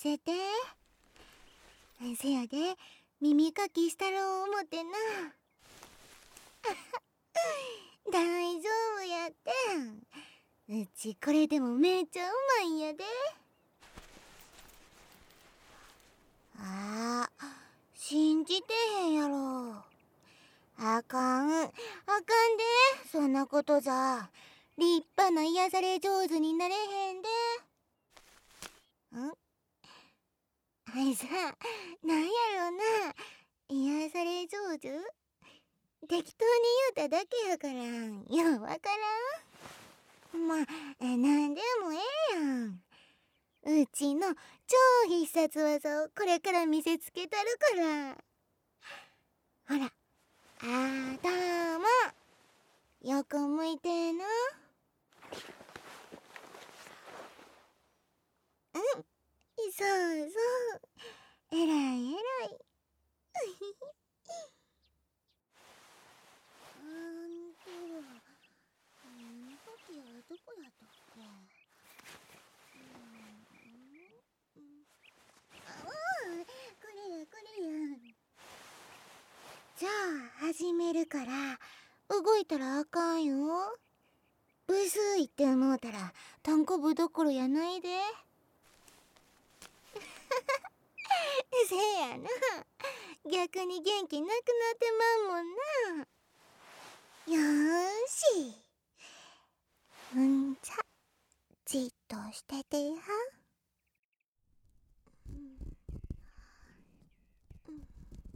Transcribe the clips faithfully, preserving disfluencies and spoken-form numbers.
せて。せやで、耳かきしたろう思てな。大丈夫やってん。うちこれでもめっちゃうまいんやで。ああ、信じてへんやろ。あかん、あかんで、そんなことじゃ。立派な癒され上手になれへんで。んあいさ、なんやろな。癒され上手適当に言うただけやからん。ようわからん。まあ、なんでもええやん。うちの超必殺技をこれから見せつけたるから。ほら、あたま、よく向いてな。うん、そうそう。えらいえらい。うーんと、うん、さっきはどこやったっけ。うん、ああ、これやこれや。じゃあ始めるから、動いたらあかんよ。ブス言って思うたら単行部どころやないで。せやな、逆に元気なくなってまうもんな。よーし、うんじゃ、じっとしててや。うんうん、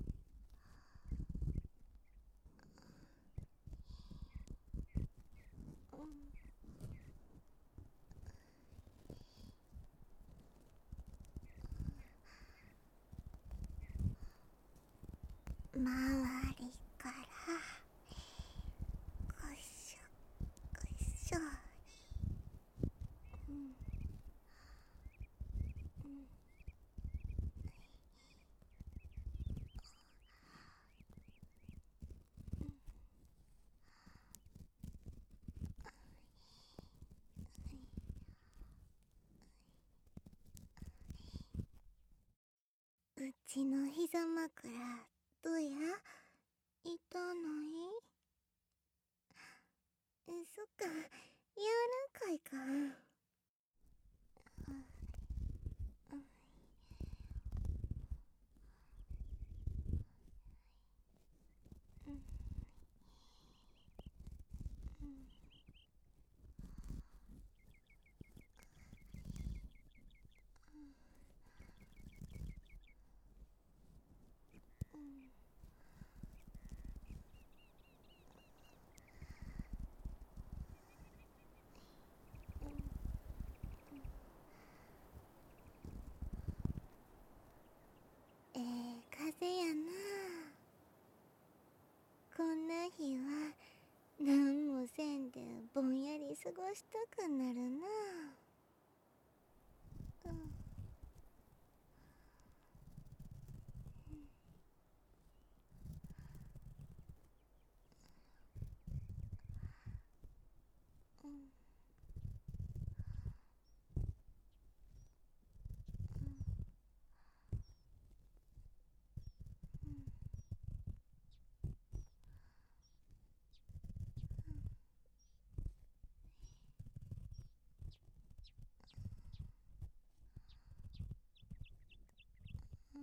周りからこしょこしょ。うんうん、うちの膝枕どうや、痛ない？そっか、柔らかいか。うんうん、うんうん、うん、ええ風やな。こんな日はなんもせんでぼんやり過ごしたくなるな。うん、うん、うん、うん、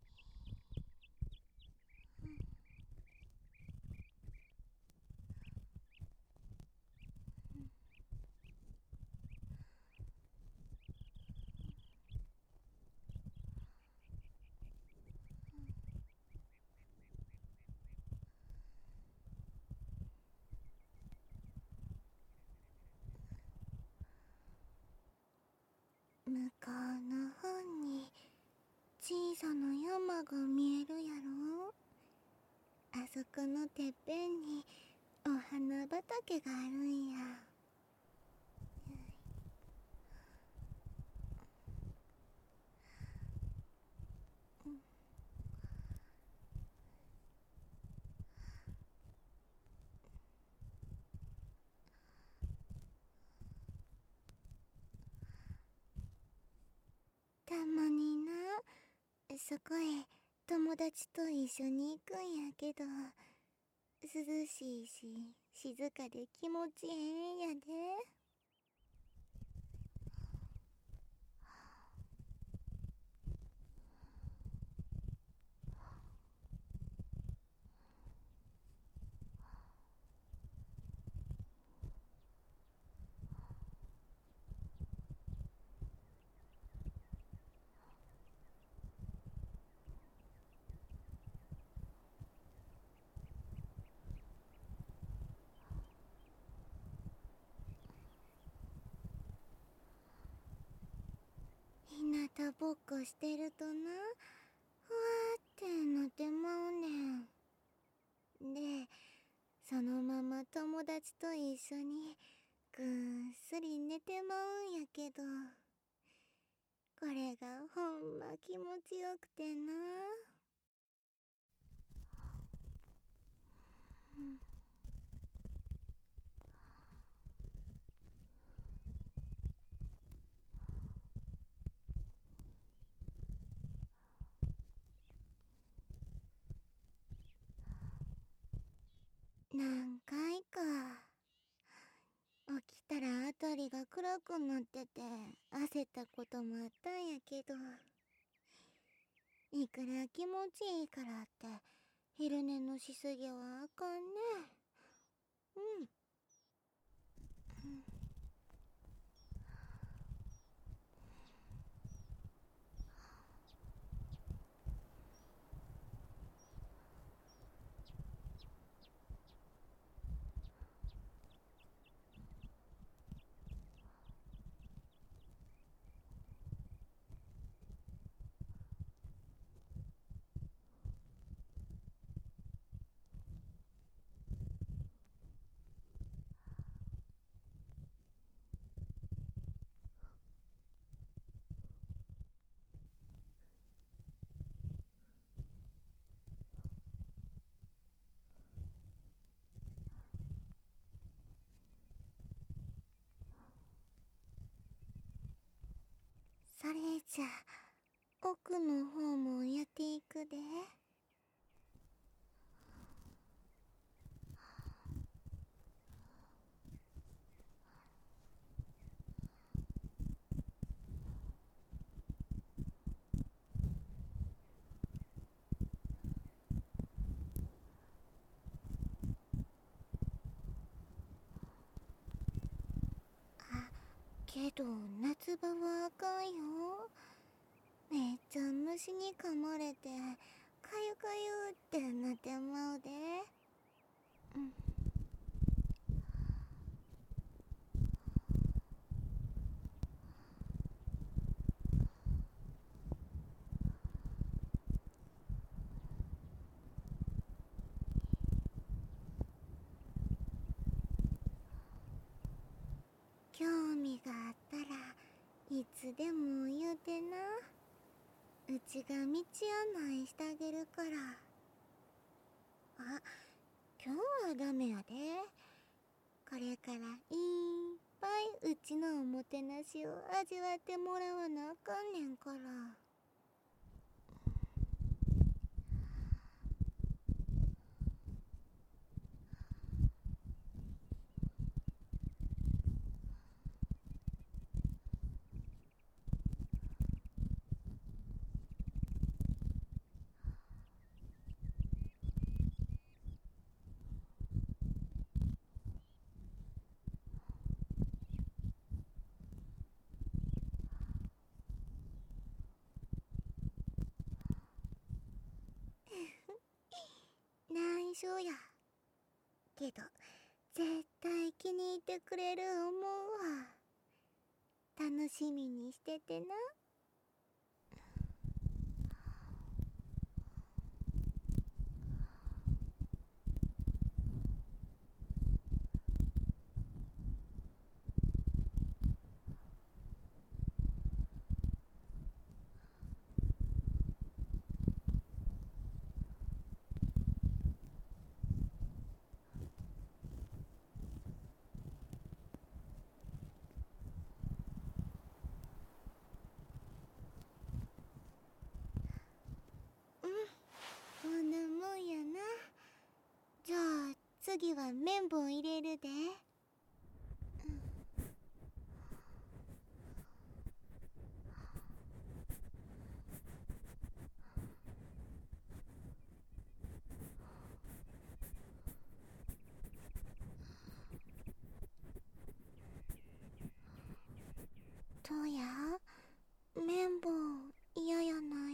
向こうの方に小さな山が見えるやろ。あそこのてっぺんにお花畑があるんや。うん、たまそこへ友達と一緒に行くんやけど、涼しいし静かで気持ちええんやで。ひなたぼっこしてるとな、ふわーってなってまうねん。で、そのまま友達と一緒にぐーっすり寝てまうんやけど、これがほんま気持ちよくてな。うん、何回か起きたらあたりが暗くなってて焦ったこともあったんやけど、いくら気持ちいいからって昼寝のしすぎはあかんね。うん。それじゃ奥の方もやっていくで。あ、けど夏場はあかんよ。めっちゃ虫に噛まれてかゆかゆってなってまうで。うん。興味があったらいつでも言うてな。うちが道案内してあげるから。あ、今日はダメやで。これからいっぱいうちのおもてなしを味わってもらわなあかんねんから。内緒やけど絶対気に入ってくれる思うわ。楽しみにしててな。 次は綿棒入れるで。どうや、綿棒嫌やない？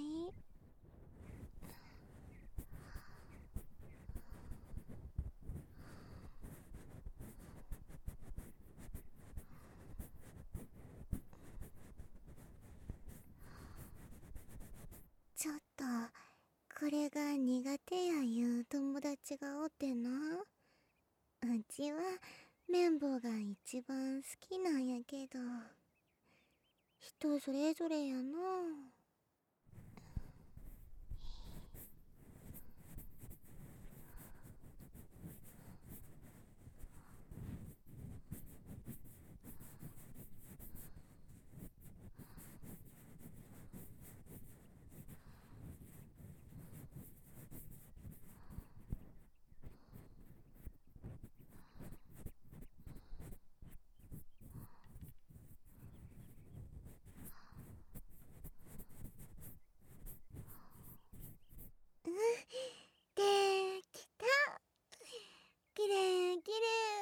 ちょっとこれが苦手やいう友達がおってな。うちは綿棒が一番好きなんやけど、人それぞれやな。うん、できた。きれいきれ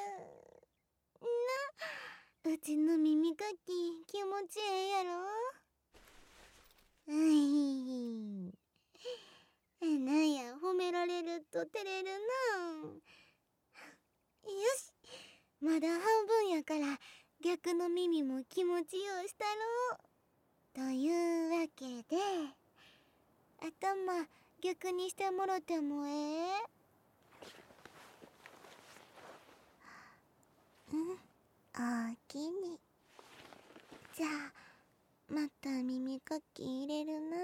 いな。うちの耳かき気持ちええやろ。ういなんや、褒められると照れるな。よし、まだ半分やから逆の耳も気持ちようしたろう。というわけで、頭逆にしてもろてもええ？うん、おおきに。じゃあまた耳かき入れるな。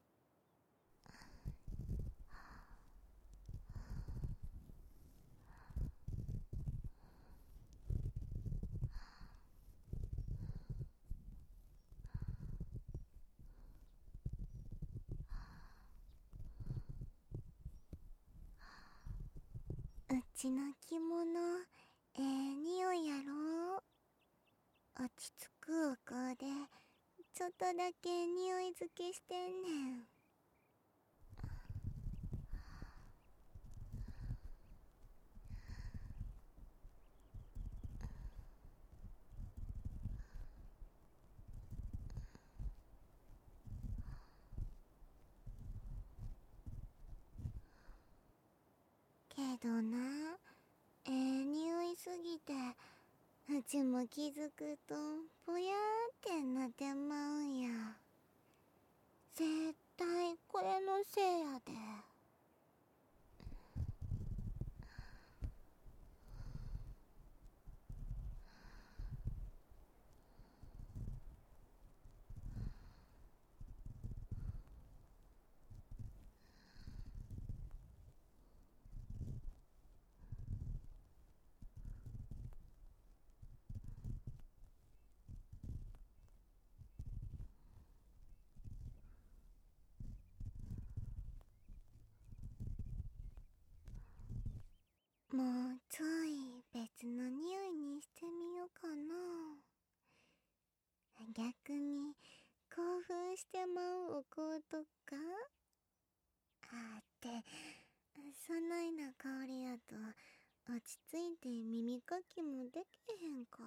うちの着物ええ匂いやろ。落ち着くお香でちょっとだけ匂い付けしてんねん。けどな、ええ匂いすぎてうちも気づくとぼやーってなってまうんや。絶対これのせいやで。もうちょい別の匂いにしてみようかな。逆に興奮してまうお香とかあってそないな香りやと落ち着いて耳かきもできへんか。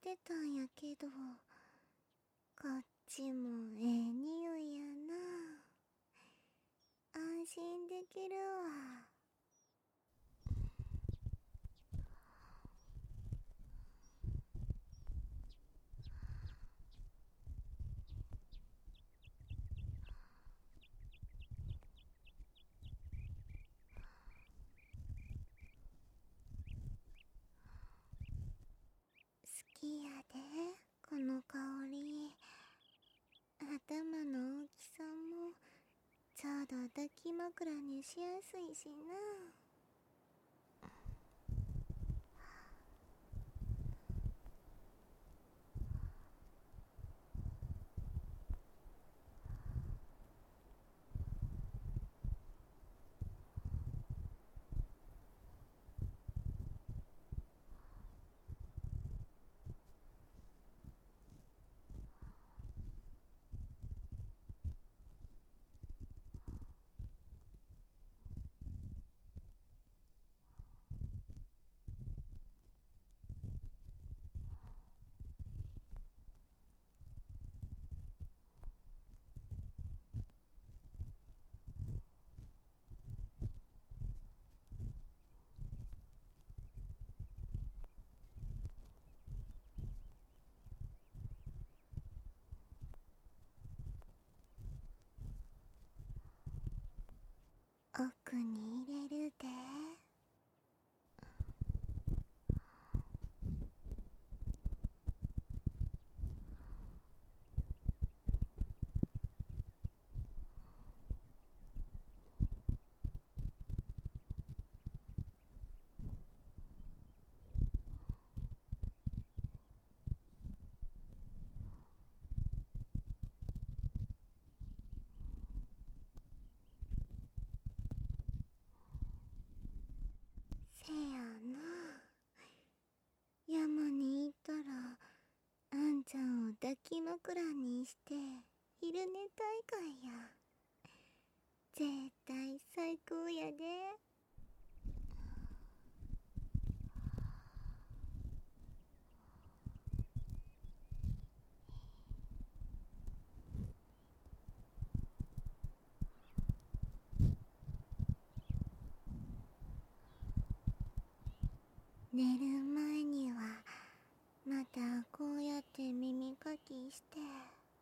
てたんやけど、こっちもええ匂いやな。安心できるわ。好きやで、この香り。頭の大きさもちょうど抱き枕にしやすいしな。奥に入れるで。せやな。山に行ったらあんちゃんを抱き枕にして昼寝大会や。絶対最高やで。寝る前にはまたこうやって耳かきして、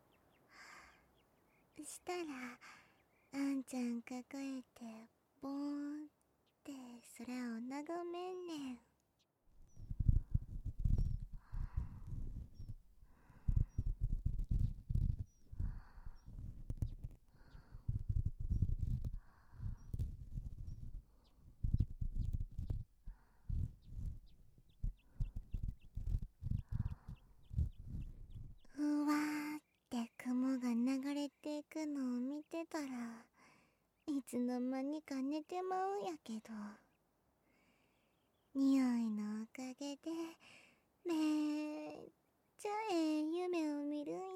したらあんちゃん抱えてボーンって空を眺めんねん。ふわーって雲が流れていくのを見てたらいつの間にか寝てまうんやけど、匂いのおかげでめっちゃええ夢を見るんや。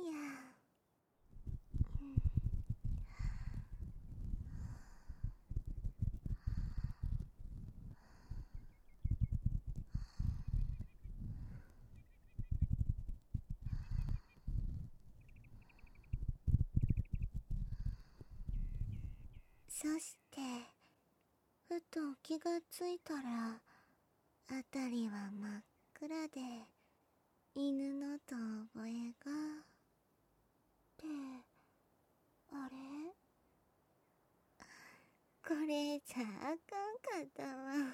そしてふと気がついたら辺りは真っ暗で犬の遠吠えが。ってあれ、これじゃあかんかったわ。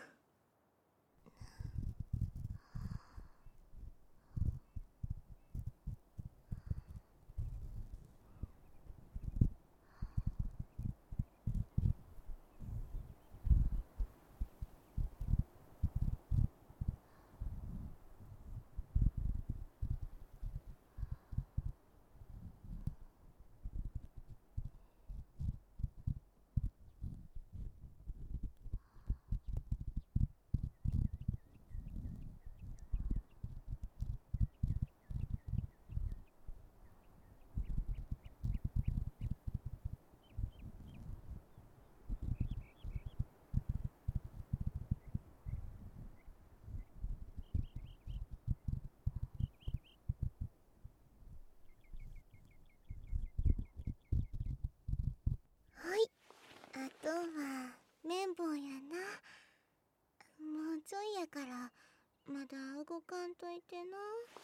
ちょいやからまだ動かんといてな。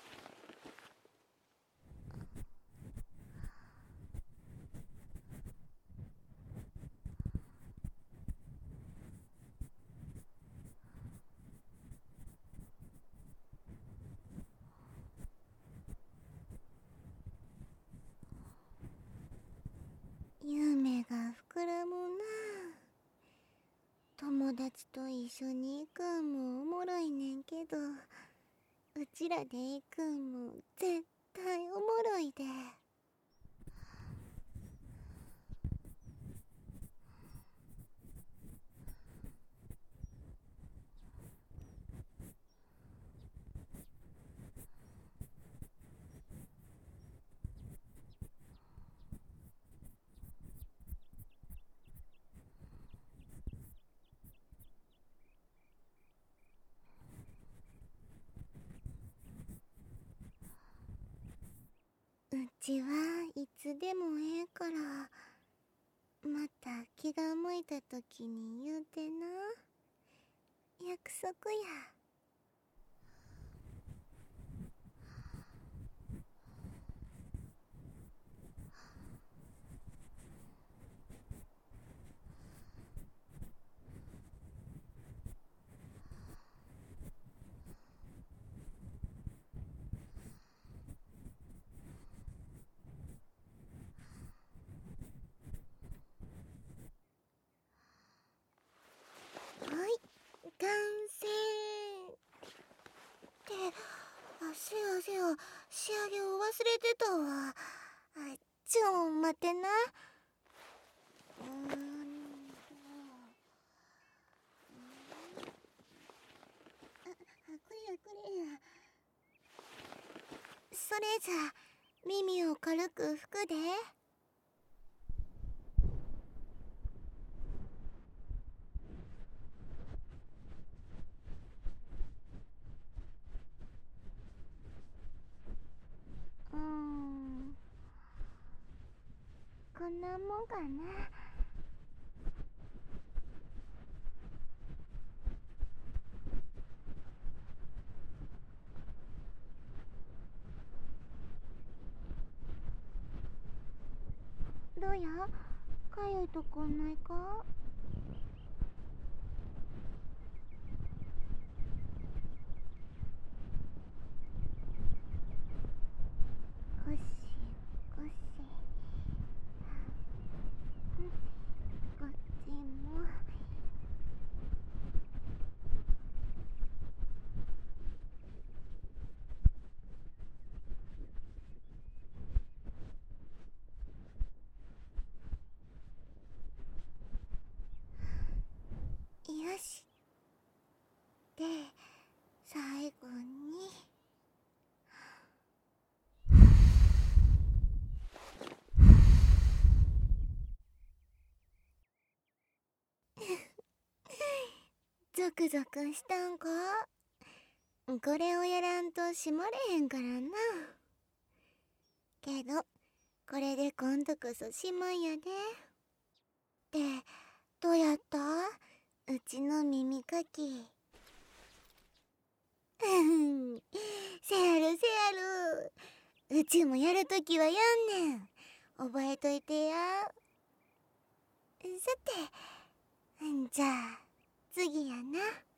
夢が膨らむな。友達と一緒に行くんもおもろいねんけど、うちらで行くんも絶対おもろいで。うちはいつでもええから、また気が向いた時に言うてな。約束や。はい、完成ってあ、せやせや、仕上げを忘れてたわ。あ、ちょ待ってな。うーんとあ、あ、これやこれや。それじゃ耳を軽く拭くで。うーん、こんなもんかな。どうや、かゆいとこないか？ゴシゴシ、うん、こっちも。よし。で、最後にゾクゾクしたんか？これをやらんと閉まれへんからな。けどこれで今度こそしまいやで。で、どうやった？うちの耳かき。せやるせやる、うちもやるときはやんねん。覚えといてや。さて、じゃあ次やな。